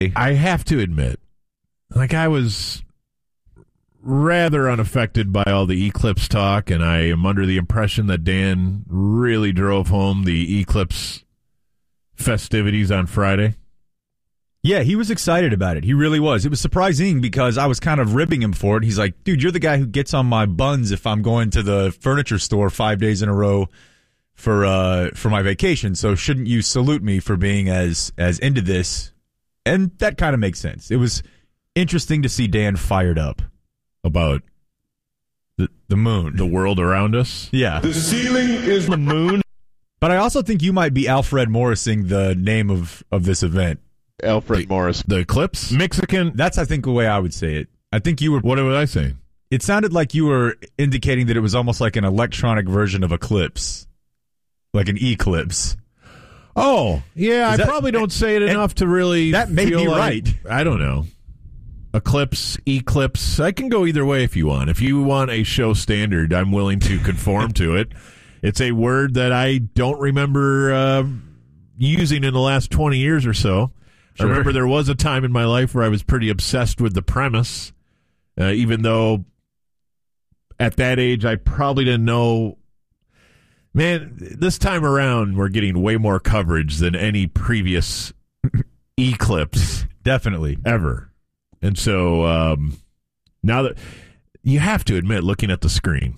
I have to admit, like, I was rather unaffected by all the Eclipse talk, and I am under the impression that Dan really drove home the Eclipse festivities on Friday. Yeah, he was excited about it. He really was. It was surprising because I was kind of ribbing him for it. He's like, dude, you're the guy who gets on my buns if I'm going to the furniture store 5 days in a row for my vacation. So shouldn't you salute me for being as into this? And that kind of makes sense. It was interesting to see Dan fired up About the moon. the world around us. Yeah. The ceiling is the moon. But I also think you might be Alfred Morrising the name of this event. Alfred Morris. The Eclipse? Mexican. That's, I think, the way I would say it. I think you were... What was I saying? It sounded like you were indicating that it was almost like an electronic version of Eclipse. Like an eclipse. Oh, yeah, I probably don't say it enough to really that may feel be like, right. I don't know. Eclipse, I can go either way if you want. If you want a show standard, I'm willing to conform to it. It's a word that I don't remember using in the last 20 years or so. Sure. I remember there was a time in my life where I was pretty obsessed with the premise, even though at that age I probably didn't know. Man, this time around we're getting way more coverage than any previous eclipse. Definitely. Ever. And so now that you have to admit, looking at the screen,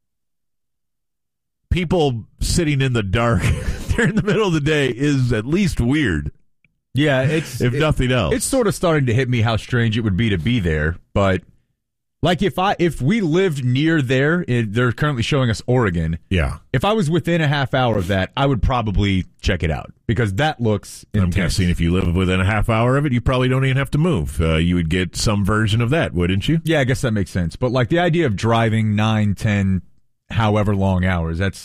people sitting in the dark during the middle of the day is at least weird. Yeah, if nothing else. It's sort of starting to hit me how strange it would be to be there. But like if we lived near there, they're currently showing us Oregon. Yeah. If I was within a half hour of that, I would probably check it out because that looks intense. I'm guessing if you live within a half hour of it, you probably don't even have to move. You would get some version of that, wouldn't you? Yeah, I guess that makes sense. But like the idea of driving 9, 10, however long hours, that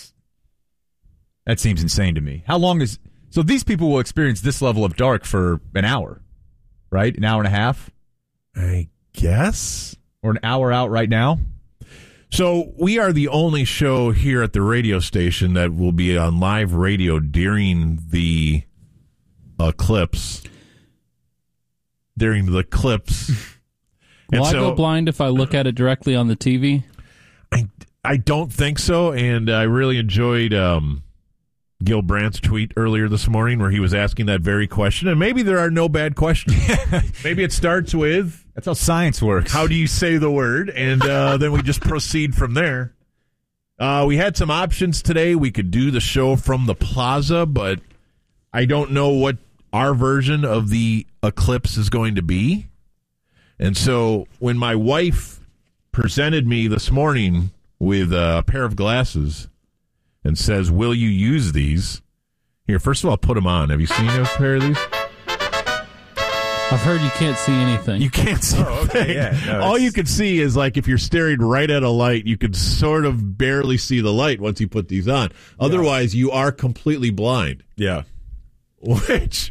seems insane to me. How long is... So these people will experience this level of dark for an hour, right? An hour and a half? I guess. Or an hour out right now? So we are the only show here at the radio station that will be on live radio during the eclipse. During the eclipse. Will I go blind if I look at it directly on the TV? I don't think so, and I really enjoyed... Gil Brandt's tweet earlier this morning where he was asking that very question, and maybe there are no bad questions. Maybe it starts with, that's how science works. How do you say the word? And then we just proceed from there. We had some options today. We could do the show from the plaza, but I don't know what our version of the eclipse is going to be. And so when my wife presented me this morning with a pair of glasses and says, will you use these? Here, first of all, put them on. Have you seen a pair of these? I've heard you can't see anything. You can't see anything. Yeah, no, all you can see is, like, if you're staring right at a light, you can sort of barely see the light once you put these on. Otherwise, you are completely blind. Yeah. Which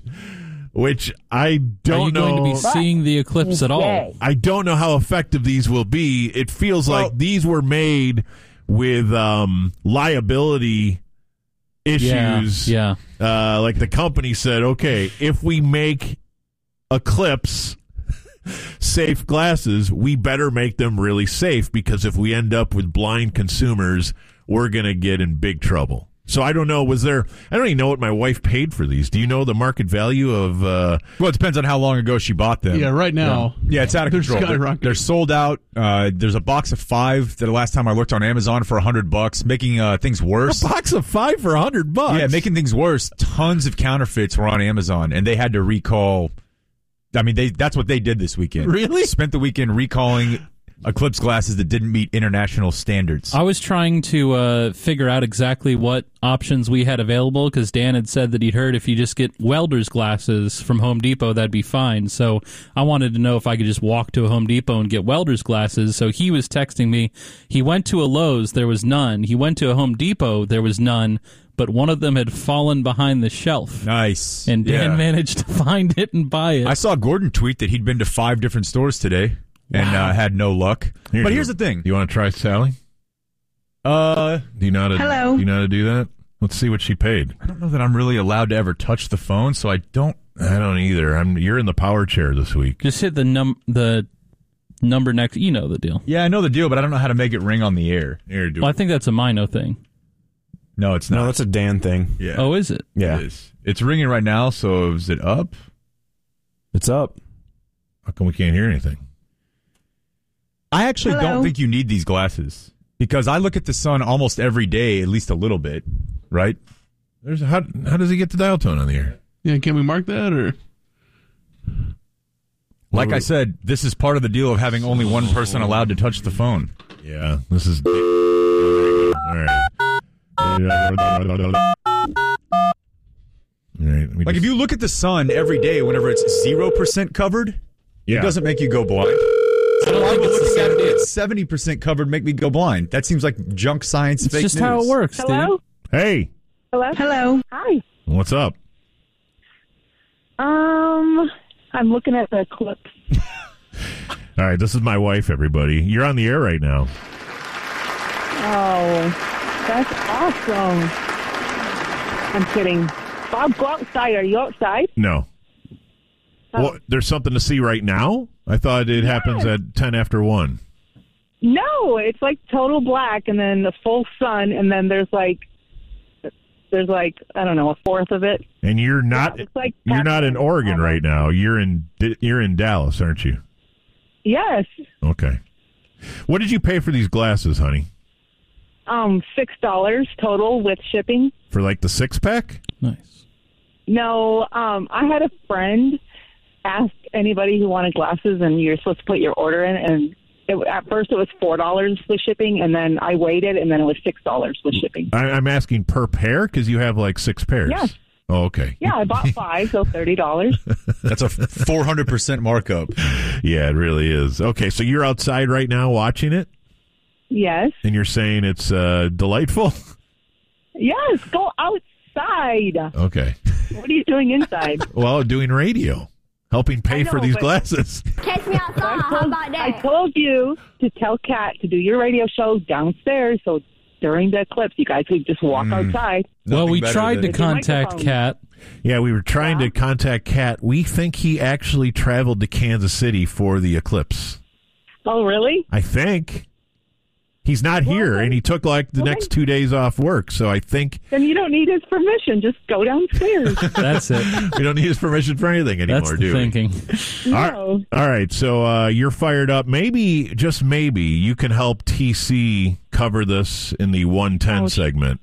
I don't know. Are you going to be seeing the eclipse at all? I don't know how effective these will be. It feels like these were made with liability issues. Yeah. Like the company said, okay, if we make Eclipse safe glasses, we better make them really safe, because if we end up with blind consumers, we're going to get in big trouble. So I don't know. I don't even know what my wife paid for these. Do you know the market value of... Well, it depends on how long ago she bought them. Yeah, right now. Yeah, it's out of control. They're sold out. There's a box of 5 that the last time I looked on Amazon for $100, making things worse. A box of 5 for $100? Yeah, making things worse. Tons of counterfeits were on Amazon, and they had to recall... I mean, that's what they did this weekend. Really? Spent the weekend recalling Eclipse glasses that didn't meet international standards. I was trying to figure out exactly what options we had available, because Dan had said that he'd heard if you just get welder's glasses from Home Depot, that'd be fine. So I wanted to know if I could just walk to a Home Depot and get welder's glasses. So he was texting me. He went to a Lowe's, there was none. He went to a Home Depot, there was none. But one of them had fallen behind the shelf. Nice. And Dan managed to find it and buy it. I saw Gordon tweet that he'd been to 5 different stores today. And had no luck. But here's the thing. Do you want to try Sally? Do you know how to do that? Let's see what she paid. I don't know that I'm really allowed to ever touch the phone, so I don't either. You're in the power chair this week. Just hit the number next. You know the deal. Yeah, I know the deal, but I don't know how to make it ring on the air. Here, do Well, I it. think that's a Mino thing. No, it's not. No, that's a Dan thing. Yeah. Oh, is it? Yeah. It is. It's ringing right now, so is it up? It's up. How come we can't hear anything? I actually don't think you need these glasses because I look at the sun almost every day, at least a little bit, right? How does he get the dial tone on the air? Yeah, can we mark that or? Like I said, this is part of the deal of having only one person allowed to touch the phone. Yeah, this is. All right. All right. Like if you look at the sun every day whenever it's 0% covered, Yeah. it doesn't make you go blind. I don't think it's the Looking same at it, deal. it's 70% covered make me go blind. That seems like junk science It's fake just news. how it works, Hello? dude. Hey, Hello. Hi. what's up? I'm looking at the clips. All right, this is my wife, everybody. You're on the air right now. Oh, that's awesome. I'm kidding. Bob, go outside. Are you outside? No. Oh. Well, there's something to see right now? I thought it happens at 10 after 1. No, it's like total black and then the full sun and then there's like I don't know, a fourth of it. And you're not it's like you're not in Pac-Man. Oregon right now. You're in Dallas, aren't you? Yes. Okay. What did you pay for these glasses, honey? $6 total with shipping. For like the 6-pack? Nice. No, I had a friend ask anybody who wanted glasses, and you're supposed to put your order in, and at first it was $4 with shipping, and then I waited, and then it was $6 with shipping. I'm asking per pair because you have like 6 pairs. Yes. Oh, okay. Yeah, I bought 5, so $30. That's a 400% markup. Yeah, it really is. Okay, so you're outside right now watching it, Yes. and you're saying it's delightful? Yes, go outside. Okay. What are you doing inside? Well, doing radio, helping pay I know, for these but- glasses. Catch me outside. How about I that? told you to tell Kat to do your radio show downstairs, so during the eclipse, you guys could just walk outside. Well, we tried to With your contact microphone. Kat. Yeah, we were trying to contact Kat. We think he actually traveled to Kansas City for the eclipse. Oh, really? I think. He's not here, and he took like the next 2 days off work, so I think Then you don't need his permission. Just go downstairs. That's it. we don't need his permission for anything anymore, That's the do we? thinking. No. All right, so you're fired up. Maybe, just maybe, you can help TC cover this in the 110 segment.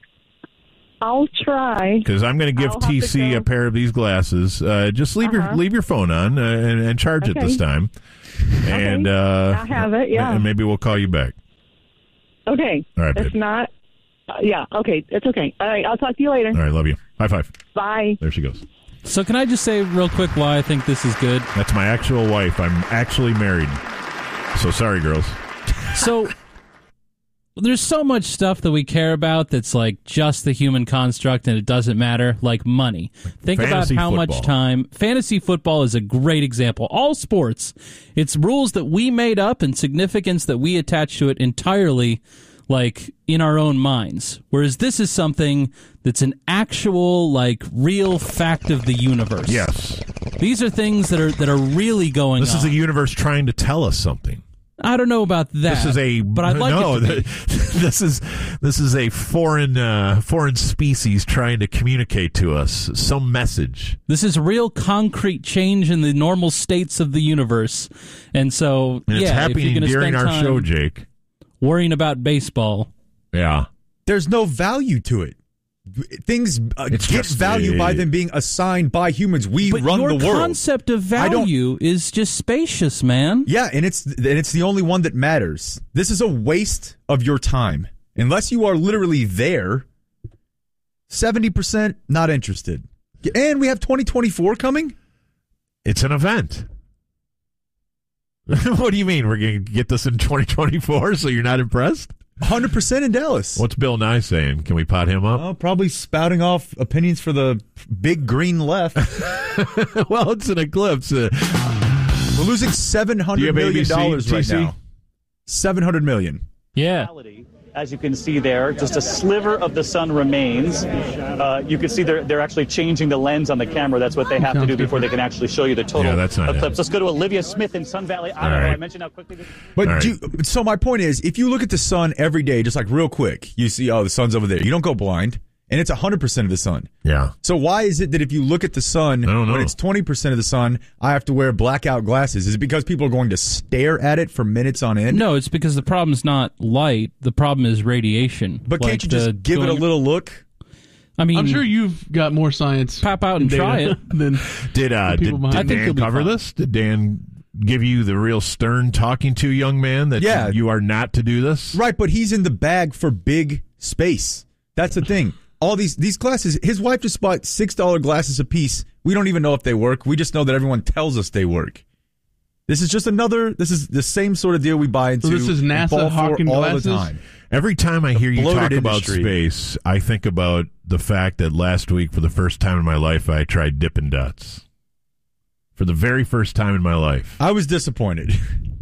I'll try. Because I'm going to give I'll have to TC go. a pair of these glasses. Just leave your phone on and charge it Okay. this time. And I have it, yeah. And maybe we'll call you back. Okay. All right, If babe. not, yeah, okay. It's okay. All right, I'll talk to you later. All right, love you. High five. Bye. There she goes. So can I just say real quick why I think this is good? That's my actual wife. I'm actually married. So sorry, girls. So there's so much stuff that we care about that's like just the human construct and it doesn't matter, like money. Think about Fantasy how much football. time. Fantasy football is a great example. All sports, it's rules that we made up and significance that we attach to it entirely, like in our own minds. Whereas this is something that's an actual, like, real fact of the universe. Yes. These are things that are really going This on. is a universe trying to tell us something. I don't know about that. This is a but I'd like no. it to be. This is a foreign species trying to communicate to us some message. This is real concrete change in the normal states of the universe. And so, And yeah, it's if you're happening gonna during spend our time show, Jake. worrying about baseball, Yeah. There's no value to it. Things It's get just value by them being assigned by humans. We but run your the world. concept of I don't- value is just spacious, man. Yeah, and it's the only one that matters. This is a waste of your time. Unless you are literally there, 70% not interested. And we have 2024 coming? It's an event. What do you mean? We're going to get this in 2024, so you're not impressed? 100% in Dallas. What's Bill Nye saying? Can we pot him up? Oh, probably spouting off opinions for the big green left. Well, it's an eclipse. We're losing Do you $700 have million ABC, right TC? now. $700 million. Yeah. As you can see there, just a sliver of the sun remains. You can see they're actually changing the lens on the camera. That's what they have to do before they can actually show you the total that's not eclipse. it. Let's go to Olivia Smith in Sun Valley, Idaho. All right. I mentioned how quickly this... But All right. so my point is, if you look at the sun every day, just like real quick, you see, oh, the sun's over there. You don't go blind, and it's 100% of the sun. Yeah. So why is it that if you look at the sun, don't know. when it's 20% of the sun, I have to wear blackout glasses? Is it because people are going to stare at it for minutes on end? No, it's because the problem's not light. The problem is radiation. But Like can't you just give it a little look? I mean, I'm sure you've got more science. pop out and data try it. Than Did people behind I did think Dan you'll be cover fine. this? Did Dan give you the real stern talking to, young man, that Yeah. you are not to do this? Right, but he's in the bag for big space. That's the thing. All these glasses, his wife just bought $6 glasses a piece. We don't even know if they work. We just know that everyone tells us they work. This is the same sort of deal we buy into. So this is and NASA fall for hawking all glasses? the time. Every time I hear you bloated talk about industry. space, I think about the fact that last week, for the first time in my life, I tried Dippin' Dots. For the very first time in my life. I was disappointed.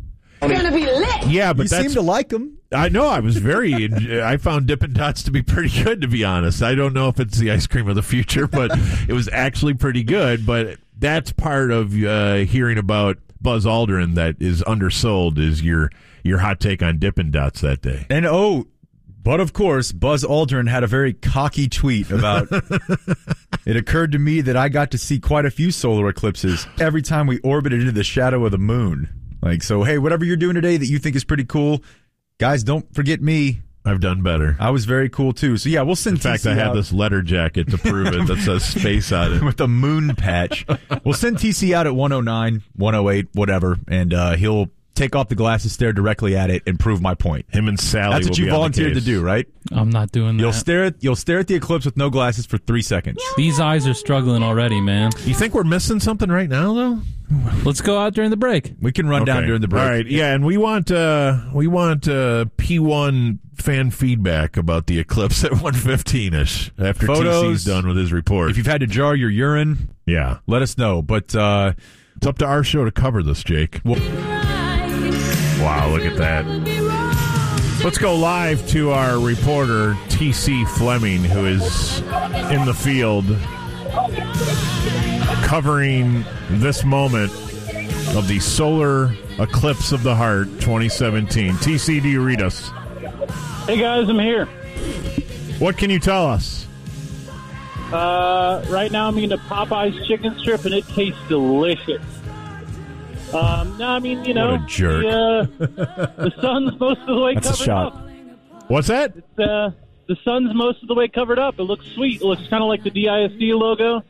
Yeah, but You that's... seem to like them. I know. I was I found Dippin' Dots to be pretty good, to be honest. I don't know if it's the ice cream of the future, but it was actually pretty good. But that's part of hearing about Buzz Aldrin that is undersold is your hot take on Dippin' Dots that day. And but of course, Buzz Aldrin had a very cocky tweet about it occurred to me that I got to see quite a few solar eclipses every time we orbited into the shadow of the moon. Like, so, hey, whatever you're doing today that you think is pretty cool, guys, don't forget me. I've done better. I was very cool, too. So, yeah, we'll send In fact, TC I have out this letter jacket to prove it that says space on it. with a moon patch. We'll send TC out at 109, 108, whatever, and he'll take off the glasses, stare directly at it, and prove my point. Him and Sally That's will what you be on the volunteered to case. do, right? I'm not doing that. You'll stare at the eclipse with no glasses for 3 seconds. These eyes are struggling already, man. You think we're missing something right now, though? Let's go out during the break. We can run down Okay. during the break. All right, yeah, and we want P1 fan feedback about the eclipse at 1:15ish after Photos. TC's done with his report. If you've had to jar your urine, yeah, let us know. But it's up to our show to cover this, Jake. Wow, look at that. Let's go live to our reporter, TC Fleming, who is in the field covering this moment of the solar eclipse of the heart 2017. TC, do you read us? Hey guys, I'm here. What can you tell us? Right now I'm eating a Popeye's chicken strip and it tastes delicious. No, I mean, you know, What a jerk. The sun's most of the way That's a covered shot. up. What's that? The sun's most of the way covered up. It looks sweet. It looks kind of like the DISD logo.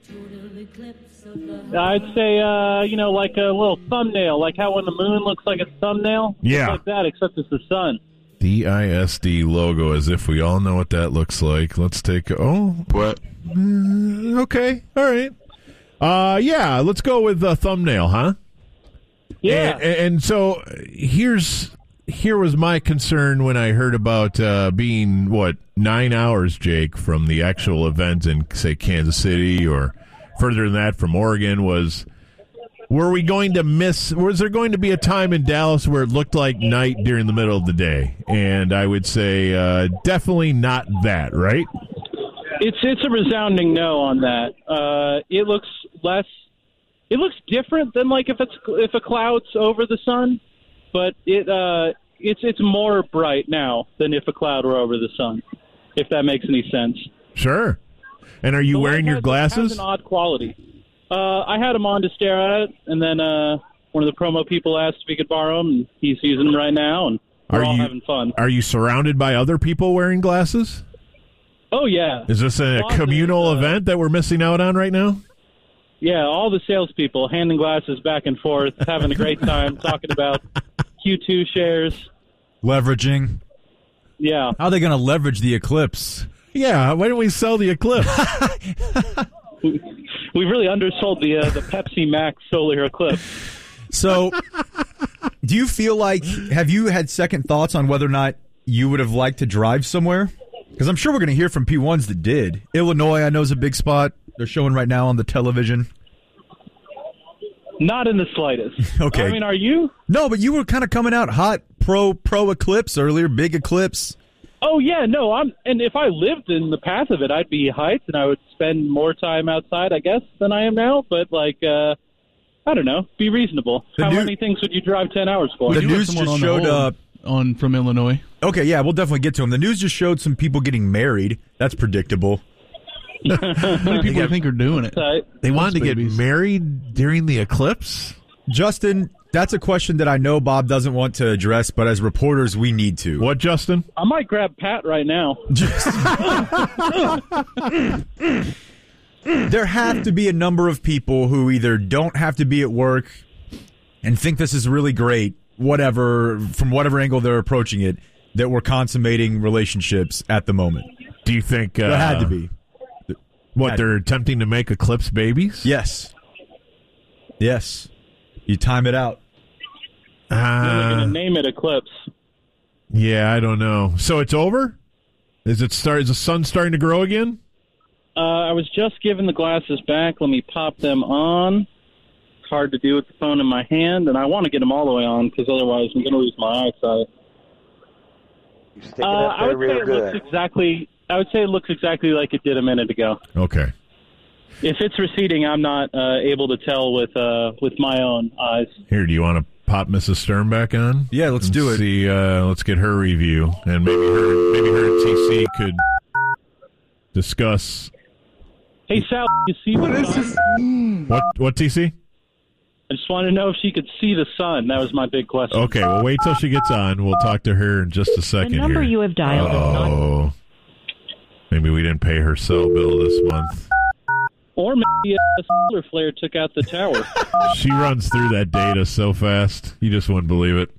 I'd say, like a little thumbnail, like how when the moon looks like a thumbnail. Yeah. It's like that, except it's the sun. DISD logo, as if we all know what that looks like. Let's take... what? Okay, all right. Yeah, let's go with the thumbnail, huh? Yeah. And so here was my concern when I heard about being, 9 hours, Jake, from the actual event in, say, Kansas City or further than that from Oregon was there going to be a time in Dallas where it looked like night during the middle of the day? And I would say definitely not that, right? It's a resounding no on that. It looks different than like if a cloud's over the sun, but it's more bright now than if a cloud were over the sun, if that makes any sense. Sure. And are you wearing your glasses? It has an odd quality. I had them on to stare at it, and then one of the promo people asked if he could borrow them, and he's using them right now, and we're all having fun. Are you surrounded by other people wearing glasses? Oh, yeah. Is this a communal event that we're missing out on right now? Yeah, all the salespeople handing glasses back and forth, having a great time, talking about Q2 shares. leveraging. Yeah. How are they going to leverage the eclipse? Yeah, why don't we sell the eclipse? We really undersold the Pepsi Max solar eclipse. So, do you feel like, have you had second thoughts on whether or not you would have liked to drive somewhere? Because I'm sure we're going to hear from P1s that did. Illinois, I know, is a big spot. They're showing right now on the television. Not in the slightest. Okay. I mean, are you? No, but you were kind of coming out hot pro eclipse earlier, big eclipse. Oh yeah, no, and if I lived in the path of it, I'd be hyped and I would spend more time outside, I guess, than I am now. But like, I don't know, be reasonable. How many things would you drive 10 hours for? The news just showed up from Illinois. Okay, yeah, we'll definitely get to him. The news just showed some people getting married. That's predictable. How many people do you think are doing it? They wanted to get married during the eclipse? Justin, that's a question that I know Bob doesn't want to address, but as reporters, we need to. What, Justin? I might grab Pat right now. There have to be a number of people who either don't have to be at work and think this is really great, whatever, from whatever angle they're approaching it, that we're consummating relationships at the moment. Do you think... there had to be. They're attempting to make eclipse babies? Yes. Yes. You time it out. They're going to name it Eclipse. Yeah, I don't know. So it's over? Is the sun starting to grow again? I was just given the glasses back. Let me pop them on. It's hard to do with the phone in my hand, and I want to get them all the way on because otherwise I'm going to lose my eyesight. I would say it looks exactly like it did a minute ago. Okay. If it's receding, I'm not able to tell with my own eyes. Here, do you want to pop Mrs. Stern back on? Yeah, let's do it. See, let's get her review, and maybe her and TC could discuss. Hey, Sal, you see what is this? What, TC? I just wanted to know if she could see the sun. That was my big question. Okay, well, wait till she gets on. We'll talk to her in just a second. The number here. you have dialed is not. Maybe we didn't pay her cell bill this month. Or maybe a solar flare took out the tower. She runs through that data so fast, you just wouldn't believe it.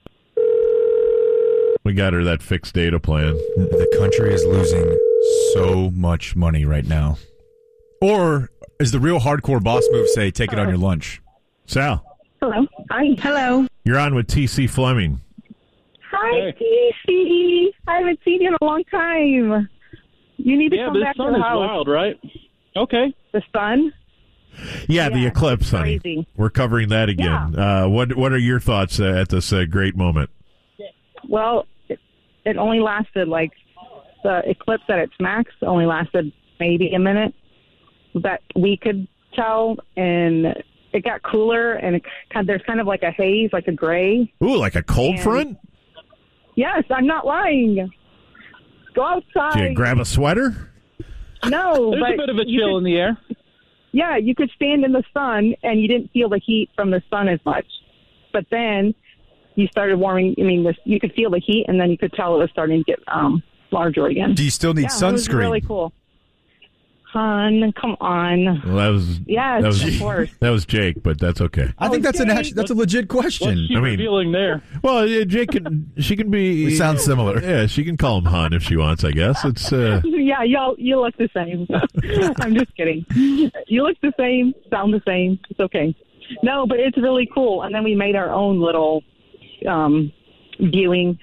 We got her that fixed data plan. The country is losing so much money right now. Or, as the real hardcore boss move say, take it on your lunch. Sal. Hello. Hi. Hello. You're on with TC Fleming. Hi, TC. I haven't seen you in a long time. You need to come back to the house. Yeah, the sun is wild, right? Okay. The sun? Yeah, the eclipse, honey. Crazy. We're covering that again. Yeah. What are your thoughts at this great moment? Well, it only lasted, the eclipse at its max only lasted maybe a minute. That we could tell, and it got cooler, and there's kind of like a haze, like a gray. Ooh, like a cold front? Yes, I'm not lying. Go outside. Did you grab a sweater? No, there's but a bit of a chill in the air. Yeah, you could stand in the sun, and you didn't feel the heat from the sun as much. But then you started warming. I mean, you could feel the heat, and then you could tell it was starting to get larger again. Do you still need sunscreen? It was really cool. Hon, come on. Well, that was of course. That was Jake, but that's okay. I think that's a legit question. What's she revealing there? Well, Jake she can be. We sound similar. Yeah, she can call him hon if she wants. I guess it's. Yeah, you look the same. I'm just kidding. You look the same, sound the same. It's okay. No, but it's really cool. And then we made our own little viewing.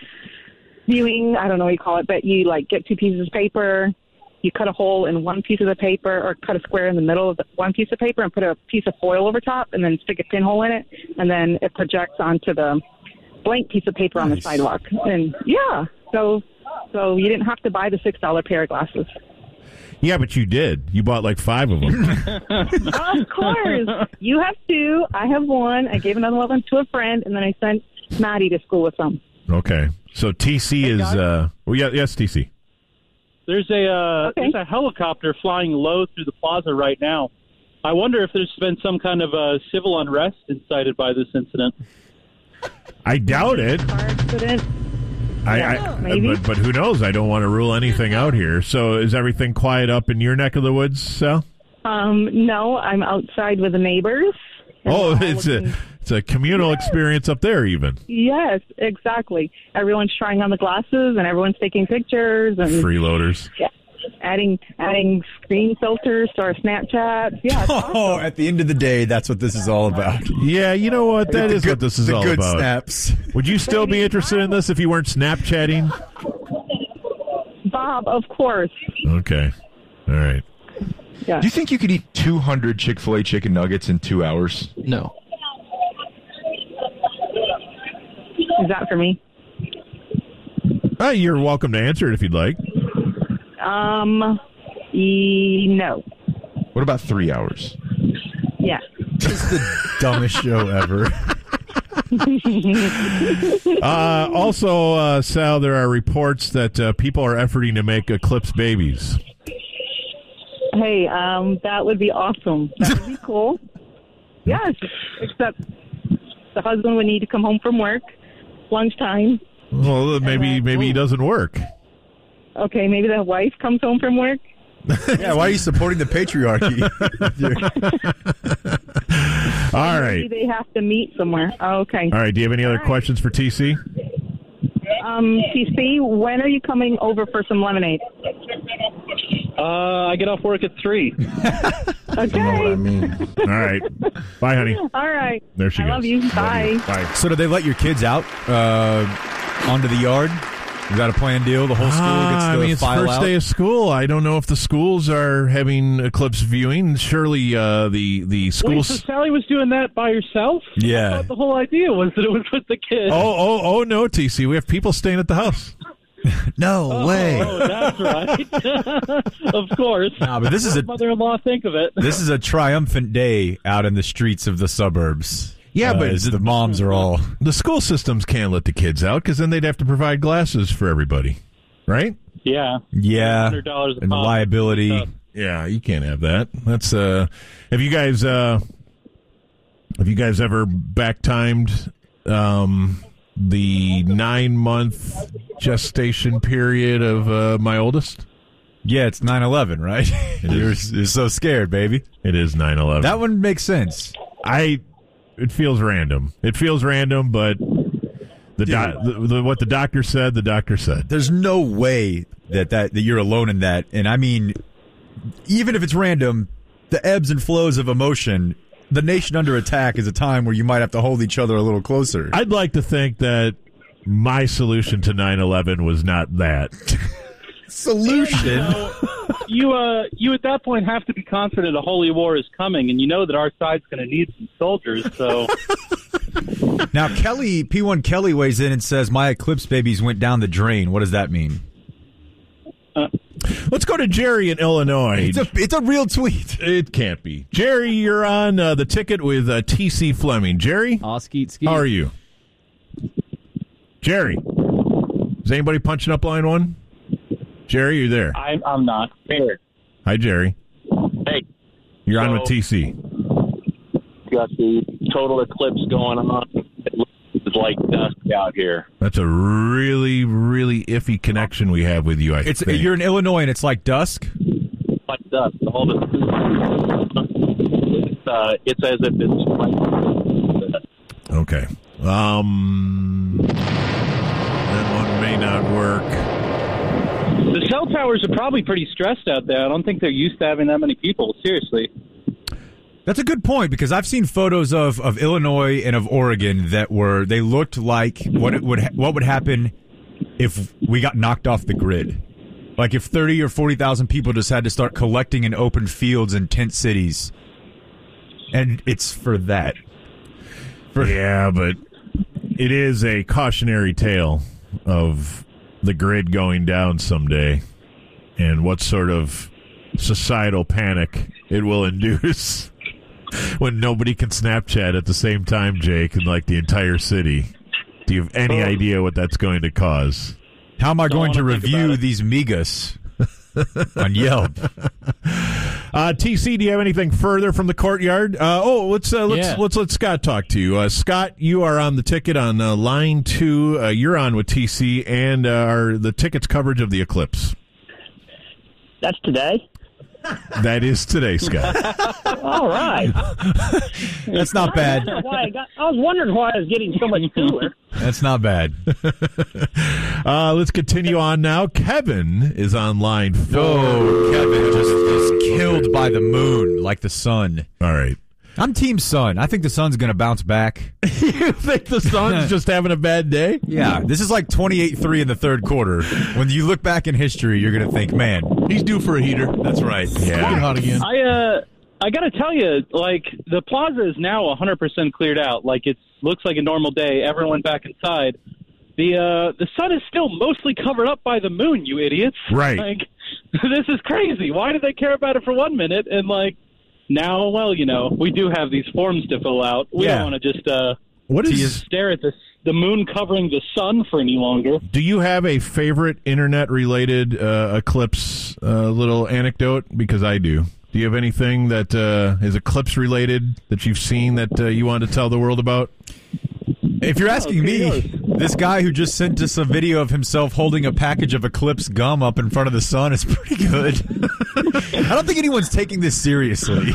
I don't know what you call it, but you get 2 pieces of paper. You cut a hole in one piece of the paper, or cut a square in the middle of one piece of paper, and put a piece of foil over top, and then stick a pinhole in it, and then it projects onto the blank piece of paper on the sidewalk. And yeah, so you didn't have to buy the $6 pair of glasses. Yeah, but you did. You bought 5 of them. Of course. You have 2. I have 1. I gave another one to a friend, and then I sent Maddie to school with some. Okay. So TC is... yes, TC. There's a helicopter flying low through the plaza right now. I wonder if there's been some kind of civil unrest incited by this incident. I doubt it. Car accident. Maybe. But who knows? I don't want to rule anything out here. So is everything quiet up in your neck of the woods, Sal? No, I'm outside with the neighbors. Oh, it's a communal experience up there, even. Yes, exactly. Everyone's trying on the glasses, and everyone's taking pictures and freeloaders. Yeah, adding screen filters to our Snapchat. Yeah. Awesome. At the end of the day, that's what this is all about. Yeah, you know what? That is what this is all about. Good snaps. Would you still be interested in this if you weren't Snapchatting? Bob, of course. Okay. All right. Yeah. Do you think you could eat 200 Chick-fil-A chicken nuggets in 2 hours? No. Is that for me? You're welcome to answer it if you'd like. No. What about 3 hours? Yeah. It's the dumbest show ever. Also, Sal, there are reports that people are efforting to make Eclipse babies. Hey, that would be awesome. That would be cool. Yes, except the husband would need to come home from work, lunchtime. Well, maybe he doesn't work. Okay, maybe the wife comes home from work. Yeah, why are you supporting the patriarchy? All right. Maybe they have to meet somewhere. Oh, okay. All right. Do you have any other questions for TC? TC, when are you coming over for some lemonade? I get off work at 3. Okay. You know what I mean? All right. Bye, honey. All right. There she goes. Love you. Bye. Bye. So, do they let your kids out onto the yard? You got a planned deal? The whole school gets to it's file first out? day of school. I don't know if the schools are having Eclipse viewing. Surely the schools. Wait, so Sally was doing that by herself? Yeah. I thought the whole idea was that it was with the kids. Oh, no, TC. We have people staying at the house. No way. Oh, that's right. Of course. Nah, but this is a mother-in-law think of it. This is a triumphant day out in the streets of the suburbs. Yeah, but the moms are all... The school systems can't let the kids out because then they'd have to provide glasses for everybody, right? Yeah. Yeah, $100 a and the pop. liability. Yeah, you can't have that. That's have you guys ever back-timed the 9-month gestation period of my oldest? Yeah, it's 9/11, right? You're so scared, baby. It is 9/11. That one makes sense. It feels random. It feels random, but what the doctor said, the doctor said. There's no way that you're alone in that. And I mean, even if it's random, the ebbs and flows of emotion, the nation under attack is a time where you might have to hold each other a little closer. I'd like to think that my solution to 9/11 was not that. Solution? You at that point have to be confident a holy war is coming, and you know that our side's going to need some soldiers, so... Now, P1 Kelly weighs in and says, my Eclipse babies went down the drain. What does that mean? Let's go to Jerry in Illinois. It's a real tweet. It can't be. Jerry, you're on the ticket with T.C. Fleming. Jerry? Skeet. How are you? Jerry? Is anybody punching up line 1? Jerry, you there? I'm not. Here. Hi, Jerry. Hey. You're on with TC. Got the total eclipse going on. It looks like dusk out here. That's a really, really iffy connection we have with you, I think. You're in Illinois and it's like dusk? Like dusk. The whole it's as if it's... Okay. That one may not work. The cell towers are probably pretty stressed out there. I don't think they're used to having that many people. Seriously. That's a good point because I've seen photos of Illinois and of Oregon that they looked like what would happen if we got knocked off the grid. Like if 30 or 40,000 people just had to start collecting in open fields in tent cities. And it's for that. Yeah, but it is a cautionary tale of the grid going down someday and what sort of societal panic it will induce when nobody can Snapchat at the same time, Jake, in like the entire city. Do you have any idea what that's going to cause? How am I going to review these migas on Yelp? TC, do you have anything further from the courtyard? Let's let Scott talk to you. Scott, you are on the ticket on line 2. You're on with TC and the ticket's coverage of the eclipse. That's today? That is today, Scott. All right. That's not bad. I was wondering why I was getting so much cooler. That's not bad. Let's continue on now. Kevin is on line 4. Oh, Kevin just killed by the moon like the sun. All right. I'm Team Sun. I think the sun's going to bounce back. You think the sun's just having a bad day? Yeah. This is like 28-3 in the third quarter. When you look back in history, you're going to think, man, he's due for a heater. That's right. Yeah. Getting hot again. I got to tell you, like, the plaza is now 100% cleared out. Like, it looks like a normal day. Everyone back inside. the sun is still mostly covered up by the moon, you idiots. Right. Like, this is crazy. Why do they care about it for 1 minute? And, like, now, well, we do have these forms to fill out. We don't want to just stare at the moon covering the sun for any longer. Do you have a favorite internet-related eclipse little anecdote? Because I do. Do you have anything that is eclipse-related that you've seen that you want to tell the world about? If you're asking me, this guy who just sent us a video of himself holding a package of Eclipse gum up in front of the sun is pretty good. I don't think anyone's taking this seriously.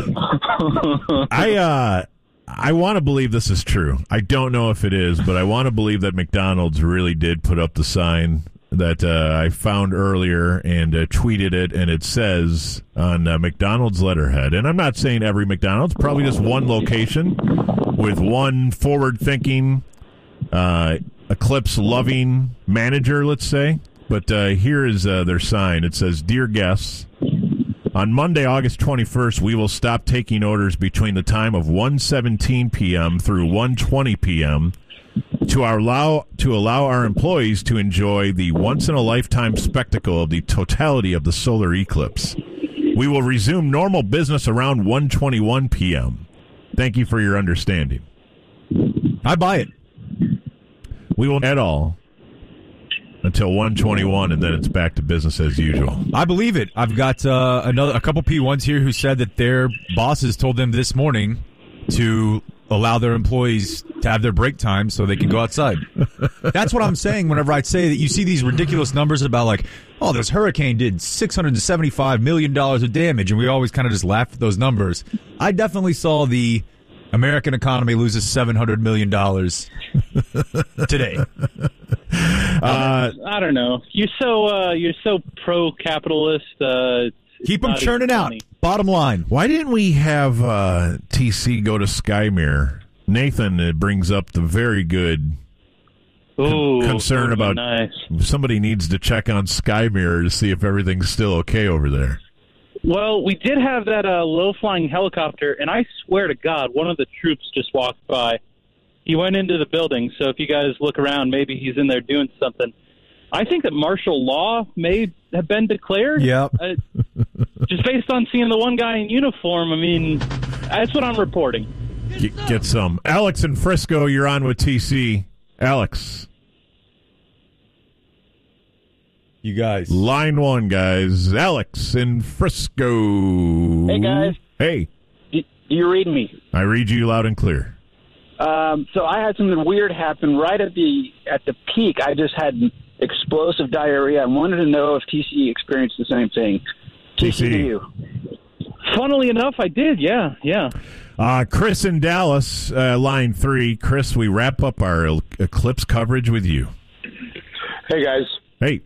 I want to believe this is true. I don't know if it is, but I want to believe that McDonald's really did put up the sign that I found earlier and tweeted it, and it says on McDonald's letterhead, and I'm not saying every McDonald's, probably just one location with one forward-thinking, eclipse-loving manager, let's say. But here is their sign. It says, "Dear guests, on Monday, August 21st, we will stop taking orders between the time of 1:17 p.m. through 1:20 p.m. to allow our employees to enjoy the once-in-a-lifetime spectacle of the totality of the solar eclipse. We will resume normal business around 1:21 p.m. Thank you for your understanding." I buy it. We won't at all until 1:21, and then it's back to business as usual. I believe it. I've got a couple P1s here who said that their bosses told them this morning to allow their employees to have their break time so they can go outside. That's what I'm saying whenever I say that you see these ridiculous numbers about, like, oh, this hurricane did $675 million of damage, and we always kind of just laugh at those numbers. I definitely saw the American economy loses $700 million today. I don't know. You're so pro-capitalist. Keep them churning out. Bottom line. Why didn't we have TC go to SkyMirror? Nathan brings up the very good concern about somebody needs to check on SkyMirror to see if everything's still okay over there. Well, we did have that low-flying helicopter, and I swear to God, one of the troops just walked by. He went into the building, so if you guys look around, maybe he's in there doing something. I think that martial law may have been declared. Yep. Just based on seeing the one guy in uniform, I mean, that's what I'm reporting. Get some. Alex in Frisco, you're on with TC. Alex. You guys. Line one, guys. Alex in Frisco. Hey, guys. Hey. Do you read me? I read you loud and clear. So I had something weird happen right at the peak. I just had explosive diarrhea. I wanted to know if TC experienced the same thing. TC, to you. Funnily enough, I did, yeah. Chris in Dallas, line 3. Chris, we wrap up our eclipse coverage with you. Hey, guys. Hey.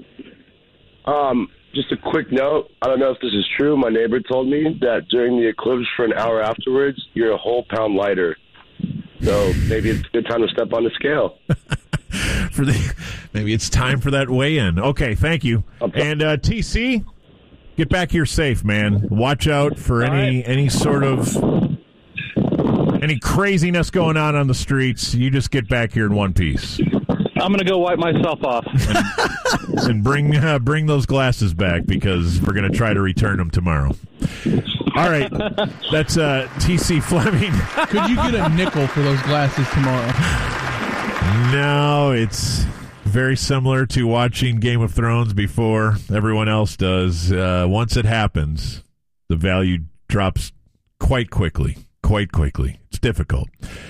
Just a quick note. I don't know if this is true. My neighbor told me that during the eclipse for an hour afterwards, you're a whole pound lighter. So maybe it's a good time to step on the scale. Maybe it's time for that weigh-in. Okay, thank you. And TC, get back here safe, man. Watch out for any sort of any craziness going on the streets. You just get back here in one piece. I'm going to go wipe myself off. And bring those glasses back because we're going to try to return them tomorrow. All right. That's TC Fleming. Could you get a nickel for those glasses tomorrow? No, it's very similar to watching Game of Thrones before everyone else does. Once it happens, the value drops quite quickly. It's difficult.